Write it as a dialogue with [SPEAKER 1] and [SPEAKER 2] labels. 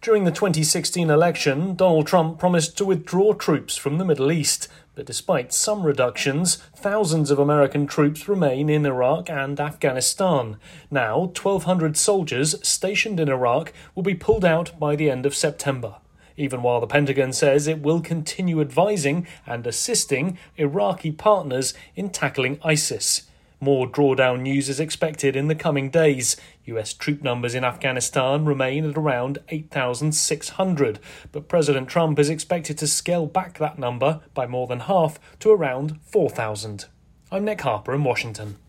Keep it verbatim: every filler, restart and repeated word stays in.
[SPEAKER 1] During the twenty sixteen election, Donald Trump promised to withdraw troops from the Middle East, but despite some reductions, thousands of American troops remain in Iraq and Afghanistan. Now, twelve hundred soldiers stationed in Iraq will be pulled out by the end of September, even while the Pentagon says it will continue advising and assisting Iraqi partners in tackling ISIS. More drawdown news is expected in the coming days. U S troop numbers in Afghanistan remain at around eight thousand six hundred, but President Trump is expected to scale back that number by more than half to around four thousand. I'm Nick Harper in Washington.